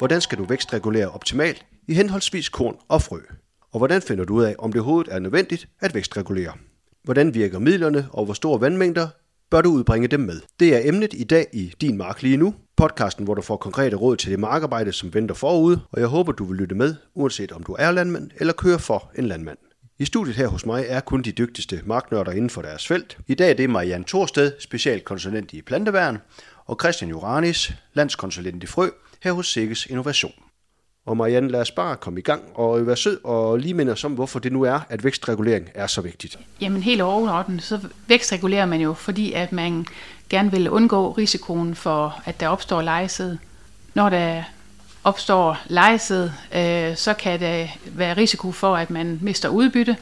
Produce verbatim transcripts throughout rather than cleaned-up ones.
Hvordan skal du vækstregulere optimalt i henholdsvis korn og frø? Og hvordan finder du ud af, om det overhovedet er nødvendigt at vækstregulere? Hvordan virker midlerne, og hvor store vandmængder bør du udbringe dem med? Det er emnet i dag i Din Mark lige nu, podcasten, hvor du får konkrete råd til det markarbejde, som venter forude, og jeg håber, du vil lytte med, uanset om du er landmand eller kører for en landmand. I studiet her hos mig er kun de dygtigste marknørder inden for deres felt. I dag er det Marianne Thorsted, specialkonsulent i planteværn, og Christian Joranis, landskonsulent i frø, her hos Sikkes Innovation. Og Marianne, lad os bare komme i gang og være sød og lige minde os om, hvorfor det nu er, at vækstregulering er så vigtigt. Jamen helt overordnet, så vækstregulerer man jo, fordi at man gerne vil undgå risikoen for, at der opstår lejesæd. Når der opstår lejesæd, øh, så kan der være risiko for, at man mister udbytte,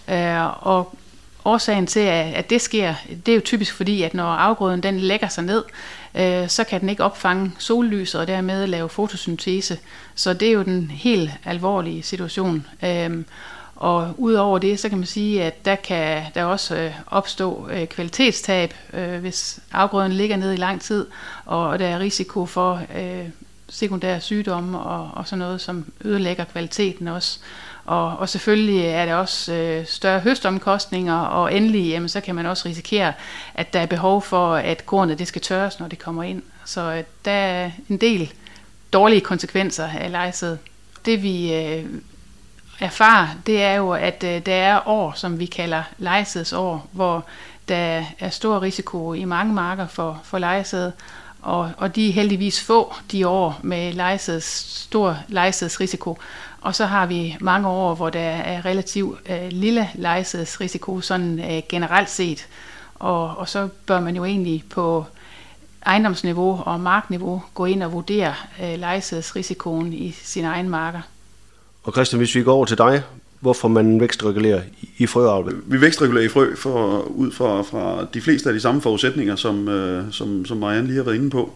øh, og årsagen til, at det sker, det er jo typisk fordi, at når afgrøden den lægger sig ned, øh, så kan den ikke opfange sollyset og dermed lave fotosyntese. Så det er jo den helt alvorlige situation. Øh, og udover det, så kan man sige, at der kan der også øh, opstå øh, kvalitetstab, øh, hvis afgrøden ligger ned i lang tid, og der er risiko for øh, sekundære sygdomme og, og sådan noget, som ødelægger kvaliteten også. Og, og selvfølgelig er der også øh, større høstomkostninger, og endelig jamen, så kan man også risikere, at der er behov for, at kornet det skal tørres, når det kommer ind. Så øh, der er en del dårlige konsekvenser af lejesæd. Det vi øh, erfarer, det er jo, at øh, der er år, som vi kalder lejesædsår, hvor der er stor risiko i mange marker for, for lejesæd. Og, og de er heldigvis få, de år med lejesæds, stor lejesædsrisiko. Og så har vi mange år, hvor der er relativt øh, lille lejesædsrisiko, sådan øh, generelt set. Og, og så bør man jo egentlig på ejendomsniveau og markniveau gå ind og vurdere øh, lejesædsrisikoen i sine egne marker. Og Christian, hvis vi går over til dig, hvorfor man vækstregulerer i frøavl? Vi vækstregulerer i frø for, ud fra, fra de fleste af de samme forudsætninger, som, øh, som, som Marianne lige har været inde på.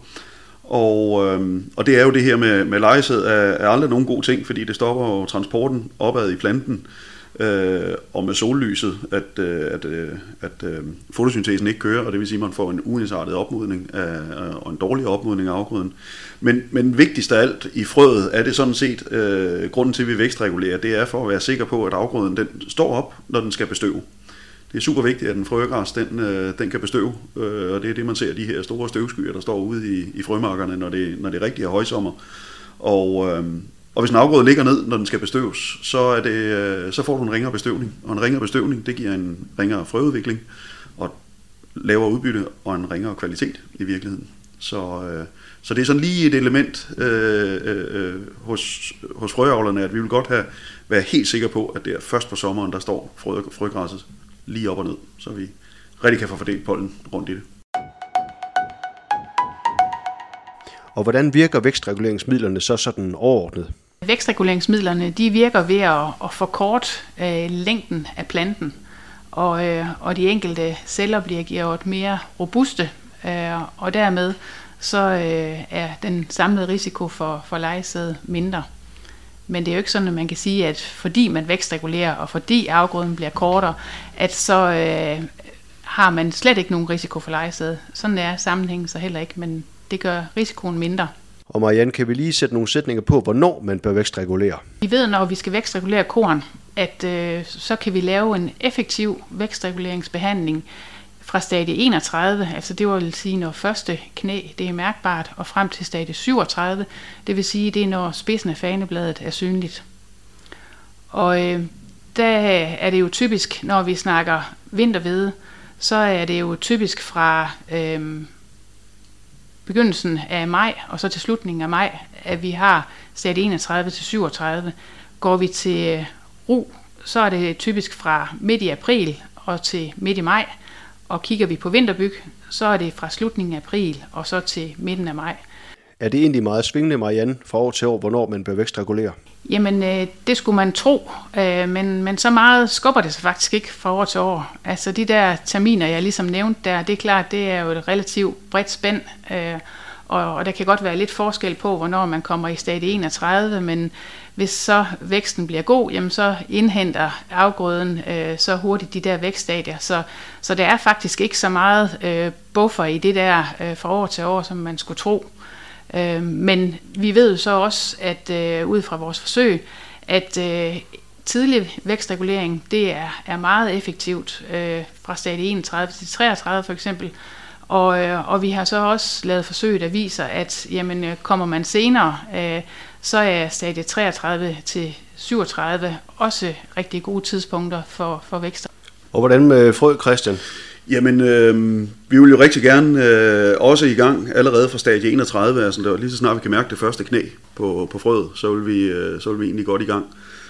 Og, øh, og det er jo det her med, med lejesæd er, er aldrig nogen god ting, fordi det stopper jo transporten opad i planten, øh, og med sollyset, at, øh, at, øh, at øh, fotosyntesen ikke kører, og det vil sige, at man får en uensartet opmodning af, og en dårlig opmodning af afgrøden. Men, men vigtigst af alt i frøet er det sådan set, øh, grunden til, at vi vækstregulerer, det er for at være sikker på, at afgrøden den står op, når den skal bestøve. Det er super vigtigt, at en frøgræs den, øh, den kan bestøve, øh, og det er det, man ser, de her store støvskyer, der står ude i, i frømarkerne, når det, når det rigtig er højsommer. Og, øh, og hvis en afgrøde ligger ned, når den skal bestøves, så, er det, øh, så får du en ringere bestøvning. Og en ringere bestøvning, det giver en ringere frøudvikling, og lavere udbytte og en ringere kvalitet i virkeligheden. Så, øh, så det er sådan lige et element øh, øh, hos, hos frøavlerne, at vi vil godt have, være helt sikre på, at det er først på sommeren, der står frø, frøgræsset lige op og ned, så vi rigtig kan få fordelt pollen rundt i det. Og hvordan virker vækstreguleringsmidlerne så sådan overordnet? Vækstreguleringsmidlerne de virker ved at, at forkorte øh, længden af planten, og, øh, og de enkelte celler bliver gjort mere robuste, øh, og dermed så øh, er den samlede risiko for, for lejesæd mindre. Men det er jo ikke sådan, at man kan sige, at fordi man vækstregulerer, og fordi afgrøden bliver kortere, at så øh, har man slet ikke nogen risiko for lejesæd. Sådan er sammenhængen så heller ikke, men det gør risikoen mindre. Og Marianne, kan vi lige sætte nogle sætninger på, hvornår man bør vækstregulere? Vi ved, når vi skal vækstregulere korn, at øh, så kan vi lave en effektiv vækstreguleringsbehandling fra stadie enogtredive, altså det vil sige, når første knæ det er mærkbart, og frem til stadie syvogtredive, det vil sige, det er når spidsen af fanebladet er synligt. Og øh, der er det jo typisk, når vi snakker vinterhvede, så er det jo typisk fra øh, begyndelsen af maj og så til slutningen af maj, at vi har stadie enogtredive til syvogtredive. Går vi til øh, ru, så er det typisk fra midt i april og til midt i maj. Og kigger vi på vinterbyg, så er det fra slutningen af april og så til midten af maj. Er det egentlig meget svingende, Marianne, fra år til år, hvornår man bør vækstregulere? Jamen, øh, det skulle man tro, øh, men, men så meget skubber det sig faktisk ikke fra år til år. Altså de der terminer, jeg ligesom nævnte der, det er klart, det er jo et relativt bredt spænd, øh, og, og der kan godt være lidt forskel på, hvornår man kommer i stadie enogtredive, men hvis så væksten bliver god, jamen så indhenter afgrøden øh, så hurtigt de der vækststadier. Så, så der er faktisk ikke så meget øh, buffer i det der øh, fra år til år, som man skulle tro. Øh, men vi ved så også, at øh, ud fra vores forsøg, at øh, tidlig vækstregulering, det er, er meget effektivt øh, fra stadie enogtredive til treogtredive for eksempel. Og, øh, og vi har så også lavet forsøg, der viser, at jamen, øh, kommer man senere, øh, så er stadie treogtredive til syvogtredive også rigtig gode tidspunkter for, for vækst. Og hvordan med frø, Christian? Jamen, øh, vi vil jo rigtig gerne øh, også i gang allerede fra stadie enogtredive, altså der, lige så snart vi kan mærke det første knæ på, på frøet, så vil, vi, øh, så vil vi egentlig godt i gang.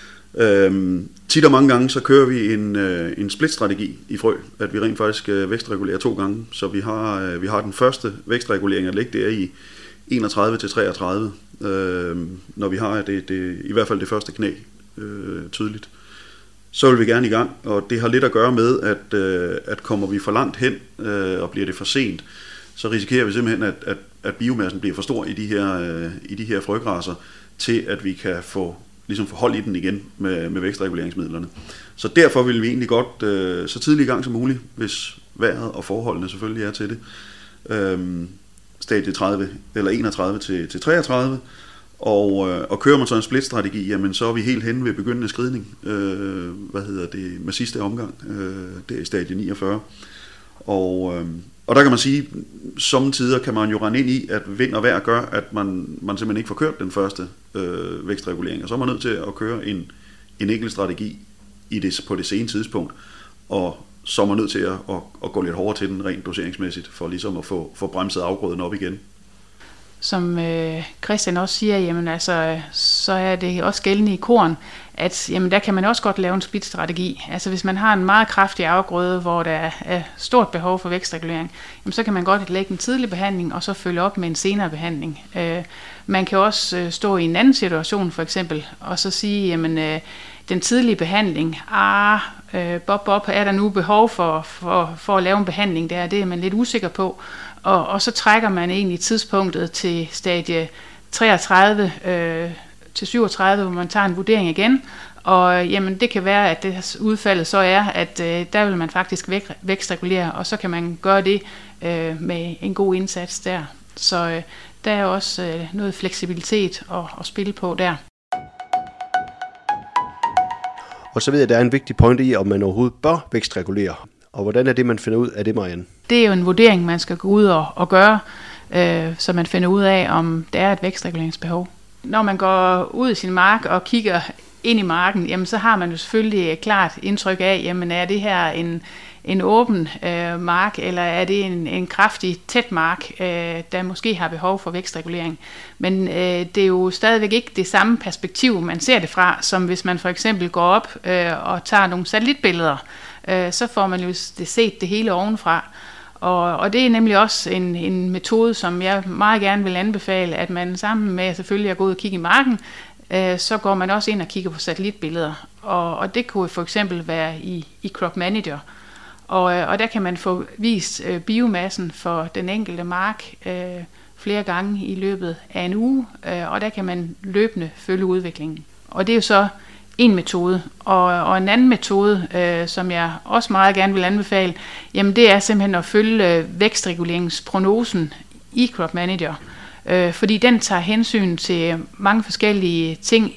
Øh, tit og mange gange, så kører vi en, øh, en split-strategi i frø, at vi rent faktisk øh, vækstregulerer to gange, så vi har, øh, vi har den første vækstregulering at lægge der i enogtredive til treogtredive, øh, når vi har det, det, i hvert fald det første knæ øh, tydeligt. Så vil vi gerne i gang, og det har lidt at gøre med, at, øh, at kommer vi for langt hen, øh, og bliver det for sent, så risikerer vi simpelthen, at, at, at biomassen bliver for stor i de her, øh, i de her frøgræsser, til at vi kan få, ligesom få hold i den igen med, med vækstreguleringsmidlerne. Så derfor vil vi egentlig godt øh, så tidligt i gang som muligt, hvis vejret og forholdene selvfølgelig er til det, øh, stadie tredive eller enogtredive til, til treogtredive, Og, øh, og kører man så en split-strategi, jamen så er vi helt henne ved begyndende skridning, øh, hvad hedder det, med sidste omgang, øh, der i stadie niogfyrre. Og, øh, og der kan man sige, sommetider kan man jo rende ind i, at vind og vejr gør, at man, man simpelthen ikke får kørt den første øh, vækstregulering, og så er man nødt til at køre en, en enkelt strategi i det, på det sene tidspunkt, og så er man nødt til at, at, at gå lidt hårdere til den rent doseringsmæssigt, for ligesom at få, få bremset afgrøden op igen. Som øh, Christian også siger, jamen altså, så er det også gældende i korn, at jamen, der kan man også godt lave en split-strategi. Altså hvis man har en meget kraftig afgrøde, hvor der er, er stort behov for vækstregulering, jamen, så kan man godt lægge en tidlig behandling, og så følge op med en senere behandling. Øh, man kan også øh, stå i en anden situation for eksempel, og så sige, jamen øh, den tidlige behandling, ah, øh, bob, bob, er der nu behov for, for, for at lave en behandling der, det er man lidt usikker på. Og, og så trækker man egentlig tidspunktet til stadie treogtredive øh, til syvogtredive, hvor man tager en vurdering igen. Og jamen, det kan være, at det udfaldet så er, at øh, der vil man faktisk væk, vækstregulere, og så kan man gøre det øh, med en god indsats der. Så øh, der er også øh, noget fleksibilitet at, at spille på der. Og så ved jeg, at der er en vigtig pointe i, om man overhovedet bør vækstregulere. Og hvordan er det, man finder ud af det, Marianne? Det er jo en vurdering, man skal gå ud og, og gøre, øh, så man finder ud af, om der er et vækstreguleringsbehov. Når man går ud i sin mark og kigger ind i marken, jamen, så har man jo selvfølgelig et klart indtryk af, jamen, er det her en, en åben øh, mark, eller er det en, en kraftig, tæt mark, øh, der måske har behov for vækstregulering. Men øh, det er jo stadigvæk ikke det samme perspektiv, man ser det fra, som hvis man for eksempel går op øh, og tager nogle satellitbilleder, øh, så får man jo det set det hele ovenfra. Og, og det er nemlig også en, en metode, som jeg meget gerne vil anbefale, at man sammen med selvfølgelig at gå ud og kigge i marken, øh, så går man også ind og kigger på satellitbilleder. Og, og det kunne for eksempel være i, i Crop Manager. Og, og der kan man få vist øh, biomassen for den enkelte mark øh, flere gange i løbet af en uge, øh, og der kan man løbende følge udviklingen. Og det er jo så en metode. Og, og en anden metode, øh, som jeg også meget gerne vil anbefale, jamen det er simpelthen at følge øh, vækstreguleringsprognosen i Crop Manager. Øh, fordi den tager hensyn til mange forskellige ting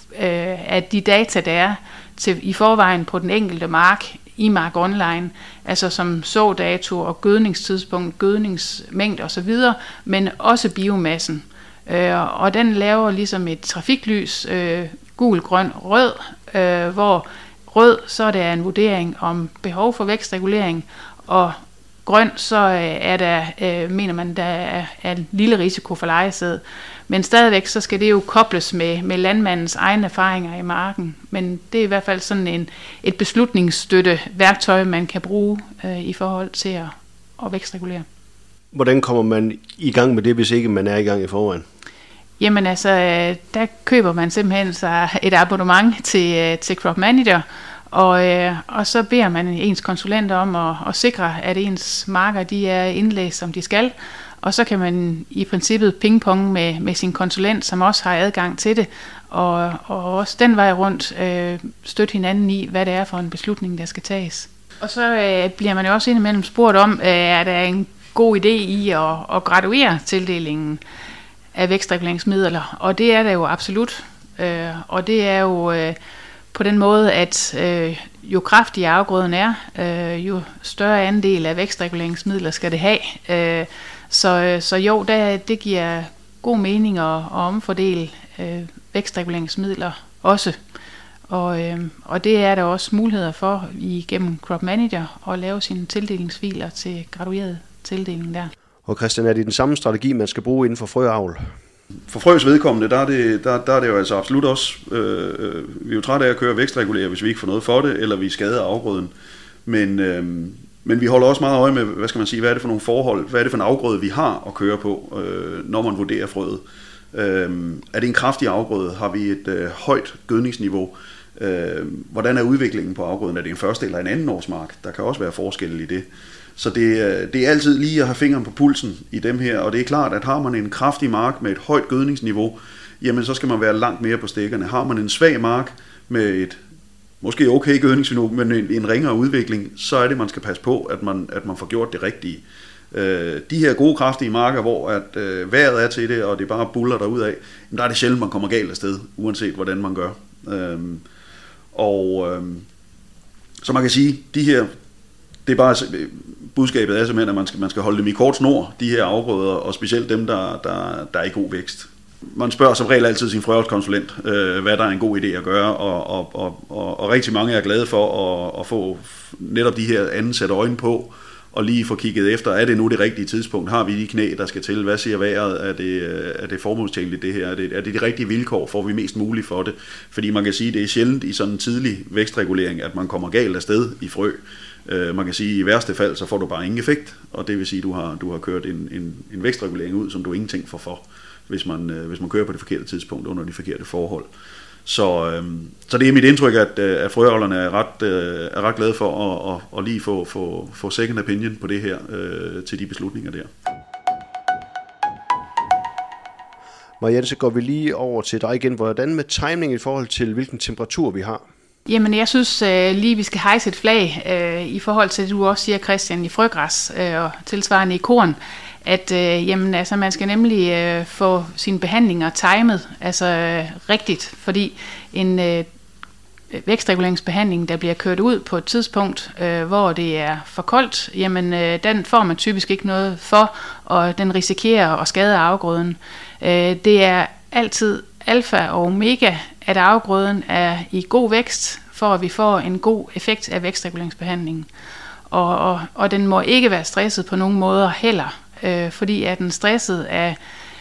øh, af de data, der er til, i forvejen på den enkelte mark, i Mark Online, altså som sådato og gødningstidspunkt, gødningsmængde osv., men også biomassen. Øh, og den laver ligesom et trafiklys, øh, gul, grøn, rød, øh, hvor rød, så er der en vurdering om behov for vækstregulering, og grøn, så er der, øh, mener man, der er, er en lille risiko for lejesæd. Men stadigvæk, så skal det jo kobles med, med landmandens egne erfaringer i marken. Men det er i hvert fald sådan en, et beslutningsstøtte værktøj, man kan bruge øh, i forhold til at, at vækstregulere. Hvordan kommer man i gang med det, hvis ikke man er i gang i forvejen? Jamen altså, der køber man simpelthen sig et abonnement til, til Crop Manager, og, øh, og så beder man ens konsulenter om at, at sikre, at ens marker de er indlæst, som de skal. Og så kan man i princippet pingpong med, med sin konsulent, som også har adgang til det, og, og også den vej rundt øh, støtte hinanden i, hvad det er for en beslutning, der skal tages. Og så øh, bliver man jo også indimellem spurgt om, øh, er der en god idé i at, at graduere tildelingen. af vækstreguleringsmidler, og det er der jo absolut. Øh, og det er jo øh, på den måde, at øh, jo kraftigere afgrøden er, øh, jo større andel af vækstreguleringsmidler skal det have. Øh, så, så jo, der, det giver god mening at, at omfordele øh, vækstreguleringsmidler også. Og, øh, og det er der også muligheder for igennem Crop Manager at lave sine tildelingsfiler til gradueret tildeling der. Og Christian, er det den samme strategi, man skal bruge inden for frøavl? For frøs vedkommende, der er det, der, der er det jo altså absolut også, øh, vi er jo trætte af at køre vækstregulere, hvis vi ikke får noget for det, eller vi skader afgrøden. Men, øh, men vi holder også meget øje med, hvad skal man sige, hvad er det for nogle forhold, hvad er det for en afgrøde, vi har at køre på, øh, når man vurderer frøet. Øh, er det en kraftig afgrøde? Har vi et øh, højt gødningsniveau? Øh, hvordan er udviklingen på afgrøden? Er det en første eller en anden årsmark? Der kan også være forskel i det. Så det, det er altid lige at have fingeren på pulsen i dem her, og det er klart, at har man en kraftig mark med et højt gødningsniveau, jamen så skal man være langt mere på stikkerne. Har man en svag mark med et måske okay gødningsniveau, men en, en ringere udvikling, så er det, man skal passe på, at man, at man får gjort det rigtige. Øh, de her gode, kraftige marker, hvor at, øh, vejret er til det, og det bare buller derudad, der er det sjældent, man kommer galt afsted, uanset hvordan man gør. Øh, og øh, så man kan sige, de her, det er bare, budskabet er simpelthen, at man skal, man skal holde dem i kort snor, de her afgrøder, og specielt dem, der, der, der er i god vækst. Man spørger som regel altid sin frøavlskonsulent, øh, hvad der er en god idé at gøre, og, og, og, og, og rigtig mange er glade for at, at få netop de her anden sæt øjne på, og lige få kigget efter, er det nu det rigtige tidspunkt? Har vi de knæ, der skal til? Hvad siger vejret? Er det, er det formålstjenligt det her? Er det, er det de rigtige vilkår? Får vi mest muligt for det? Fordi man kan sige, at det er sjældent i sådan en tidlig vækstregulering, at man kommer galt afsted i frø. Man kan sige, at i værste fald, så får du bare ingen effekt, og det vil sige, at du har, du har kørt en, en, en vækstregulering ud, som du ingenting får for, hvis man, hvis man kører på det forkerte tidspunkt under de forkerte forhold. Så, øhm, så det er mit indtryk, at, at frøavlerne er ret, øh, er ret glade for at, at, at lige få, få, få second opinion på det her øh, til de beslutninger der. Mariette, så går vi lige over til dig igen. Hvordan med timing i forhold til, hvilken temperatur vi har? Jamen, jeg synes øh, lige, vi skal hejse et flag øh, i forhold til, det du også siger, Christian, i frøgræs øh, og tilsvarende i korn, at øh, jamen, altså, man skal nemlig øh, få sine behandlinger timet, altså øh, rigtigt, fordi en øh, vækstreguleringsbehandling, der bliver kørt ud på et tidspunkt, øh, hvor det er for koldt, jamen øh, den får man typisk ikke noget for, og den risikerer at skade afgrøden. Øh, det er altid alfa og omega, at afgrøden er i god vækst, for at vi får en god effekt af vækstreguleringsbehandlingen. Og, og, og den må ikke være stresset på nogen måder heller, øh, fordi er den stresset af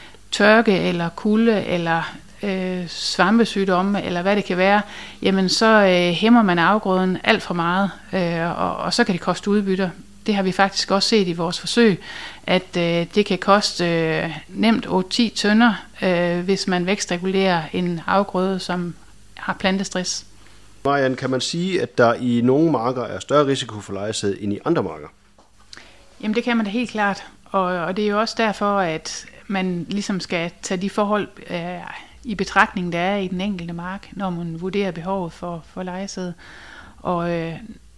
tørke eller kulde eller øh, svampesygdomme eller hvad det kan være, jamen så øh, hæmmer man afgrøden alt for meget, øh, og, og så kan det koste udbytter. Det har vi faktisk også set i vores forsøg, at øh, det kan koste øh, nemt otte til ti tønder, øh, hvis man vækstregulerer en afgrøde, som har plantestress. Marianne, kan man sige, at der i nogle marker er større risiko for lejesæd end i andre marker? Jamen det kan man da helt klart, og, og det er jo også derfor, at man ligesom skal tage de forhold øh, i betragtning, der er i den enkelte mark, når man vurderer behovet for, for lejesæd. Og øh,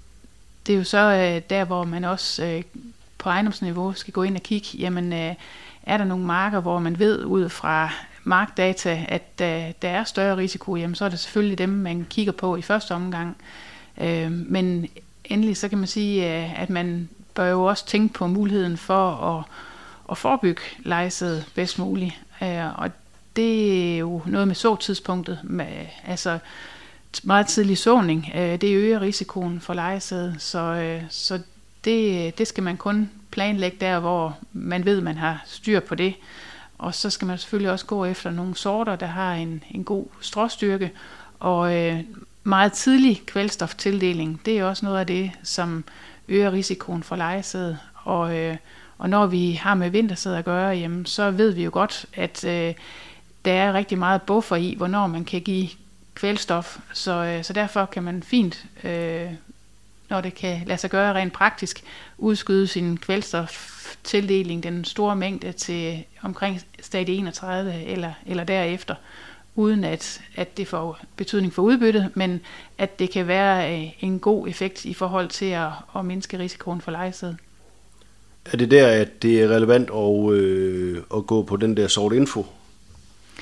det er jo så øh, der, hvor man også øh, på ejendomsniveau skal gå ind og kigge, jamen øh, er der nogle marker, hvor man ved ud fra markdata, at øh, der er større risiko, jamen så er det selvfølgelig dem, man kigger på i første omgang. Øh, men endelig så kan man sige, øh, at man bør jo også tænke på muligheden for at, at forebygge lejesæd bedst muligt. Øh, og det er jo noget med såtidspunktet, med, altså meget tidlig såning, øh, det øger risikoen for lejesæd, så, øh, så det, det skal man kun planlægge der, hvor man ved, man har styr på det. Og så skal man selvfølgelig også gå efter nogle sorter, der har en, en god stråstyrke, og øh, meget tidlig kvælstoftildeling, det er også noget af det, som øger risikoen for lejesæd. Og, øh, og når vi har med vintersæd at gøre, jamen, så ved vi jo godt, at øh, der er rigtig meget buffer i, hvornår man kan give kvælstof, så, øh, så derfor kan man fint, øh, når det kan lade sig gøre rent praktisk, udskyde sin kvælstoftildeling, den store mængde, til omkring stadie enogtredive eller, eller derefter, uden at, at det får betydning for udbyttet, men at det kan være øh, en god effekt i forhold til at, at mindske risikoen for lejesæd. Er det der, at det er relevant at, øh, at gå på den der sort info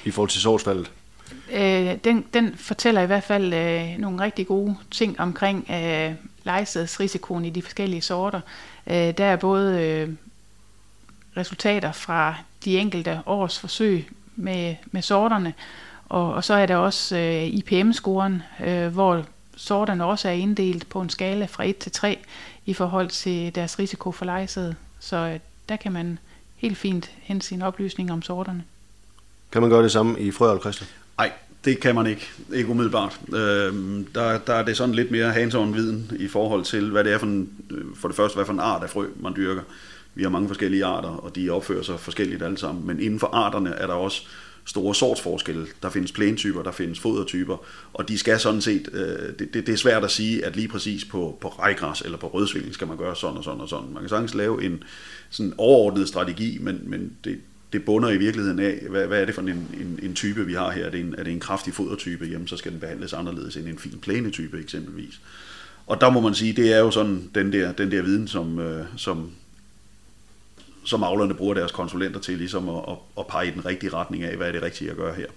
i forhold til sortsfaldet? Øh, den, den fortæller i hvert fald øh, nogle rigtig gode ting omkring øh, lejesædsrisikoen i de forskellige sorter. Øh, der er både øh, resultater fra de enkelte års forsøg med, med sorterne, og, og så er der også øh, I P M-scoren, øh, hvor sorterne også er inddelt på en skala fra et til tre i forhold til deres risiko for lejesæd. Så øh, der kan man helt fint hente sine oplysninger om sorterne. Kan man gøre det samme i frøavl, Christian? Nej, det kan man ikke. Ikke umiddelbart. Øhm, der, der er det sådan lidt mere hands-on viden i forhold til, hvad det er for en, for det første, hvad for en art af frø, man dyrker. Vi har mange forskellige arter, og de opfører sig forskelligt alle sammen. Men inden for arterne er der også store sortsforskelle. Der findes plænetyper, der findes fodertyper, og de skal sådan set, øh, det, det, det er svært at sige, at lige præcis på, på rejgræs eller på rødsving skal man gøre sådan og sådan og sådan. Man kan sagtens lave en sådan overordnet strategi, men, men det, det bunder i virkeligheden af, hvad, hvad er det for en, en, en type, vi har her? Er det en, er det en kraftig fodertype? Jamen, så skal den behandles anderledes end en fin plænetype eksempelvis. Og der må man sige, det er jo sådan den der, den der viden, som, øh, som som avlerne bruger deres konsulenter til ligesom at, at, at pege i den rigtige retning af, hvad er det rigtige at gøre her.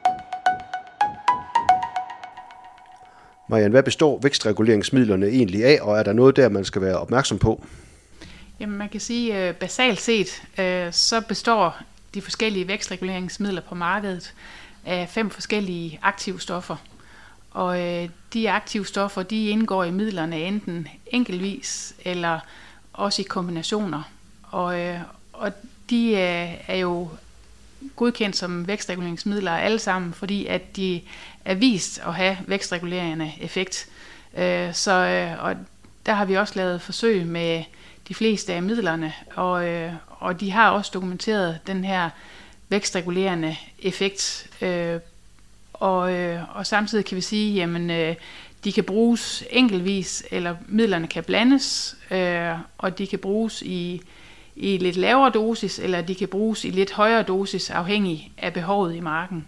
Marianne, hvad består vækstreguleringsmidlerne egentlig af, og er der noget der, man skal være opmærksom på? Jamen man kan sige, at basalt set, så består de forskellige vækstreguleringsmidler på markedet af fem forskellige aktivstoffer. Og de aktivstoffer, de indgår i midlerne enten enkeltvis eller også i kombinationer. Og, øh, og de øh, er jo godkendt som vækstreguleringsmidler alle sammen, fordi at de er vist at have vækstregulerende effekt. Øh, så øh, og der har vi også lavet forsøg med de fleste af midlerne, og, øh, og de har også dokumenteret den her vækstregulerende effekt. Øh, og, øh, og samtidig kan vi sige, jamen øh, de kan bruges enkeltvis, eller midlerne kan blandes, øh, og de kan bruges i i lidt lavere dosis, eller de kan bruges i lidt højere dosis, afhængig af behovet i marken.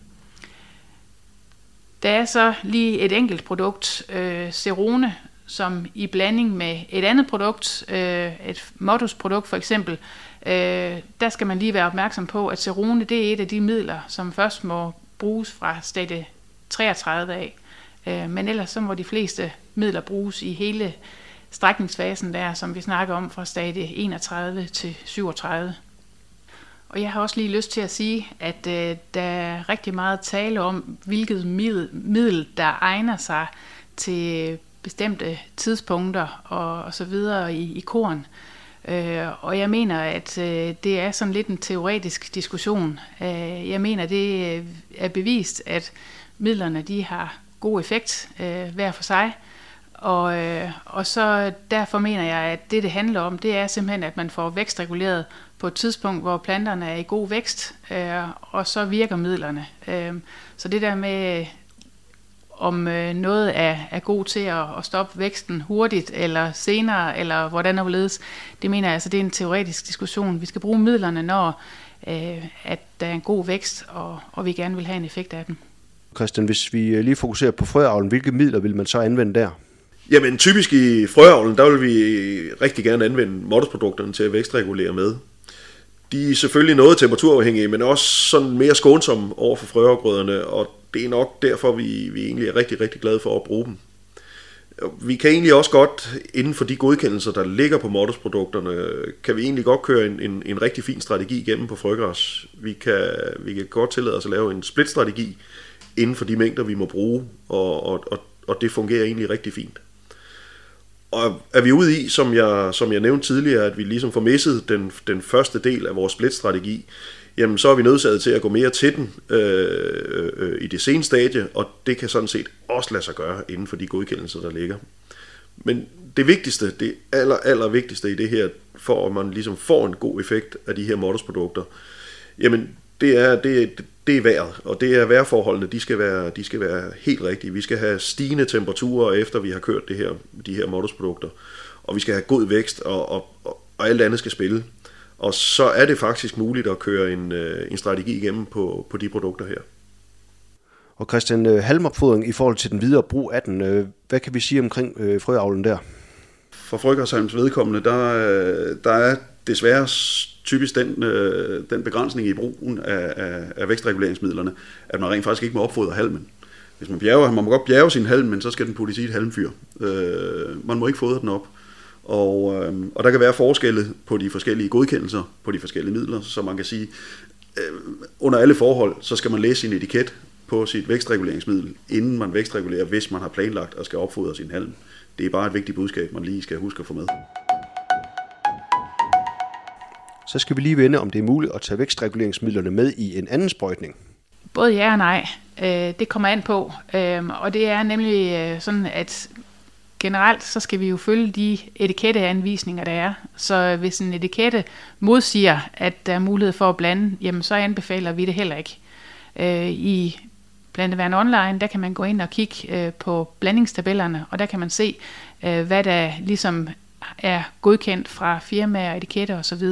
Der er så lige et enkelt produkt, øh, Cerone, som i blanding med et andet produkt, øh, et Modus-produkt for eksempel, øh, der skal man lige være opmærksom på, at Cerone, det er et af de midler, som først må bruges fra stadie treogtredive af. Øh, men ellers så må de fleste midler bruges i hele strækningsfasen der, som vi snakker om fra stadie enogtredive til syvogtredive. Og jeg har også lige lyst til at sige, at øh, der er rigtig meget tale om, hvilket middel, middel der egner sig til bestemte tidspunkter og, og så videre i, i korn. Øh, og jeg mener, at øh, det er sådan lidt en teoretisk diskussion. Øh, jeg mener, det er bevist, at midlerne de har god effekt øh, hver for sig. Og, øh, og så derfor mener jeg, at det, det handler om, det er simpelthen, at man får vækstreguleret på et tidspunkt, hvor planterne er i god vækst, øh, og så virker midlerne. Øh, så det der med, om øh, noget er, er god til at, at stoppe væksten hurtigt, eller senere, eller hvordan det ledes, det mener jeg, altså, det er en teoretisk diskussion. Vi skal bruge midlerne, når øh, at der er en god vækst, og, og vi gerne vil have en effekt af dem. Christian, hvis vi lige fokuserer på frøavlen, hvilke midler vil man så anvende der? Jamen typisk i frøavlen, der vil vi rigtig gerne anvende Modus-produkterne til at vækstregulere med. De er selvfølgelig noget temperaturafhængige, men også sådan mere skånsomme over for frøafgrøderne, og det er nok derfor, vi, vi egentlig er rigtig, rigtig glade for at bruge dem. Vi kan egentlig også godt, inden for de godkendelser, der ligger på Modus-produkterne, kan vi egentlig godt køre en, en, en rigtig fin strategi igennem på frøgræs. Vi kan, vi kan godt tillade os at lave en split-strategi inden for de mængder, vi må bruge, og, og, og, og det fungerer egentlig rigtig fint. Og er vi ude i, som jeg, som jeg nævnte tidligere, at vi ligesom får misset den, den første del af vores split-strategi, jamen så er vi nødsaget til at gå mere til den øh, øh, i det sene stadie, og det kan sådan set også lade sig gøre inden for de godkendelser, der ligger. Men det vigtigste, det aller, aller vigtigste i det her, for at man ligesom får en god effekt af de her Modus-produkter, jamen det er, det, det er vejret, og det er vejrforholdene, de skal være, de skal være helt rigtige. Vi skal have stigende temperaturer, efter vi har kørt det her, de her Modus-produkter, og vi skal have god vækst, og, og, og, og alt andet skal spille. Og så er det faktisk muligt at køre en, en strategi igennem på, på de produkter her. Og Christian, halmopfodring i forhold til den videre brug af den, hvad kan vi sige omkring frøavlen der? For frøgræshalms vedkommende, der, der er desværre typisk den, øh, den begrænsning i brugen af, af, af vækstreguleringsmidlerne, at man rent faktisk ikke må opfodre halmen. Hvis man bjerger, man må godt bjerge sin halm, men så skal den puttes i et halmfyr. Øh, man må ikke fodre den op. Og, øh, og der kan være forskelle på de forskellige godkendelser, på de forskellige midler, så man kan sige, øh, under alle forhold, så skal man læse sin etiket på sit vækstreguleringsmiddel, inden man vækstregulerer, hvis man har planlagt at skal opfodre sin halm. Det er bare et vigtigt budskab, man lige skal huske at få med. Så skal vi lige vende, om det er muligt at tage vækstreguleringsmidlerne med i en anden sprøjtning. Både ja og nej. Det kommer an på. Og det er nemlig sådan, at generelt så skal vi jo følge de etiketteanvisninger, der er. Så hvis en etikette modsiger, at der er mulighed for at blande, jamen så anbefaler vi det heller ikke. I Planteværn Online, der kan man gå ind og kigge på blandingstabellerne, og der kan man se, hvad der ligesom er godkendt fra firmaer, etiketter osv.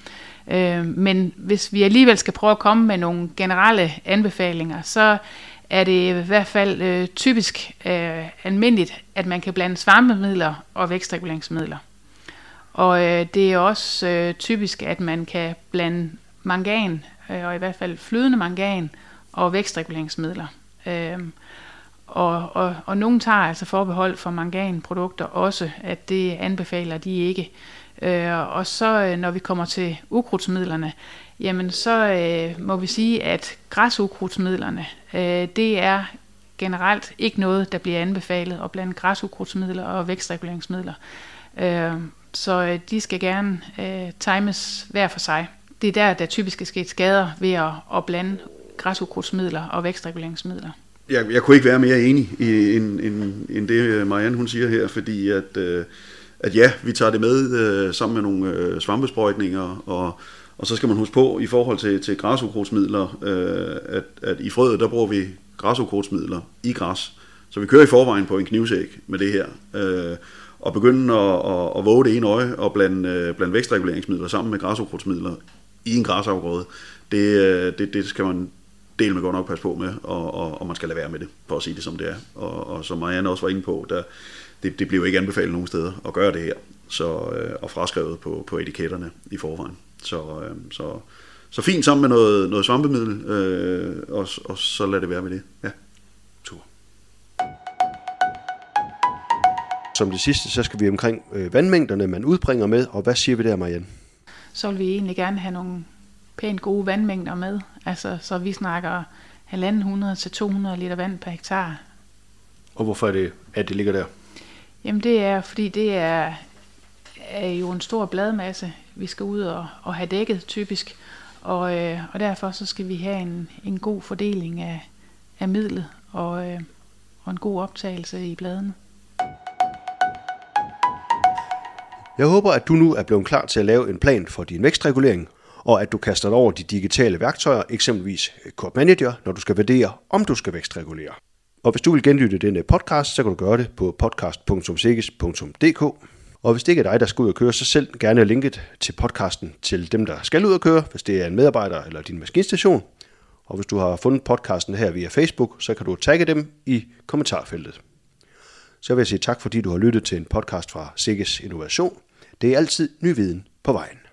Men hvis vi alligevel skal prøve at komme med nogle generelle anbefalinger, så er det i hvert fald øh, typisk øh, almindeligt, at man kan blande svampemidler og vækstreguleringsmidler. Og øh, det er også øh, typisk, at man kan blande mangan, øh, og i hvert fald flydende mangan, og vækstreguleringsmidler. Øh, og, og, og nogen tager altså forbehold for manganprodukter også, at det anbefaler de ikke. Øh, og så øh, når vi kommer til ukrudtsmidlerne, jamen så øh, må vi sige, at græsukrudtsmidlerne, øh, det er generelt ikke noget, der bliver anbefalet at blande græsukrudtsmidler og vækstreguleringsmidler. Øh, så øh, de skal gerne øh, times hver for sig. Det er der, der typisk er sket skader ved at, at blande græsukrudtsmidler og vækstreguleringsmidler. Jeg, jeg kunne ikke være mere enig i, end, end, end det, Marianne hun siger her, fordi at, øh, at ja, vi tager det med øh, sammen med nogle øh, svampesprøjtninger, og Og så skal man huske på, i forhold til, til græsukrudtsmidler, øh, at, at i frøet, der bruger vi græsukrudtsmidler i græs. Så vi kører i forvejen på en knivsæg med det her. Øh, og begynde at, at, at våge det ene øje og blande, blande vækstreguleringsmidler sammen med græsukrudtsmidler i en græsafgrøde, det, det, det skal man dele med godt nok passe på med, og, og, og man skal lade være med det, for at sige det som det er. Og, og som Marianne også var inde på, der, det, det bliver ikke anbefalet nogen steder at gøre det her, så, øh, og fraskrevet på, på etiketterne i forvejen. Så, øh, så, så fint sammen med noget, noget svampemiddel, øh, og, og så lad det være med det. Ja. Tur. Som det sidste, så skal vi omkring øh, vandmængderne, man udbringer med, og hvad siger vi der, Marianne? Så vil vi egentlig gerne have nogle pænt gode vandmængder med, altså så vi snakker halvanden hundrede til to hundrede liter vand per hektar. Og hvorfor er det, at det ligger der? Jamen det er, fordi det er, er jo en stor bladmasse, vi skal ud og, og have dækket typisk, og, øh, og derfor så skal vi have en, en god fordeling af, af midlet og, øh, og en god optagelse i bladene. Jeg håber, at du nu er blevet klar til at lave en plan for din vækstregulering, og at du kaster dig over de digitale værktøjer, eksempelvis Crop Manager, når du skal vurdere, om du skal vækstregulere. Og hvis du vil genlytte denne podcast, så kan du gøre det på podcast punktum sikkes punktum d k. Og hvis det ikke er dig, der skal ud og køre, så send gerne linket til podcasten til dem, der skal ud og køre, hvis det er en medarbejder eller din maskinstation. Og hvis du har fundet podcasten her via Facebook, så kan du tagge dem i kommentarfeltet. Så vil jeg sige tak, fordi du har lyttet til en podcast fra Sikkes Innovation. Det er altid ny viden på vejen.